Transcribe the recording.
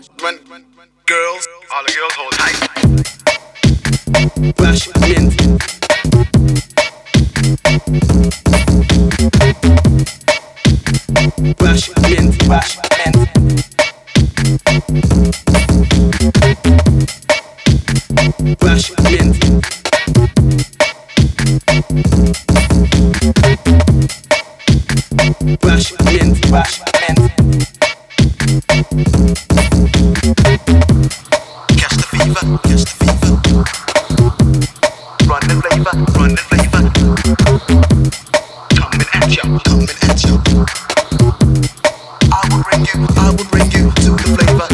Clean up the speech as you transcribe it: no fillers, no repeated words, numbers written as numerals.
Run, girls, all the girls hold tight. Bash mint. Bash mint. Bash mint. Bash mint. Bash mint. Bash mint. Catch the fever, catch the fever. Run the flavor, run the flavor. Coming at you, coming at you. I will bring you to the flavor.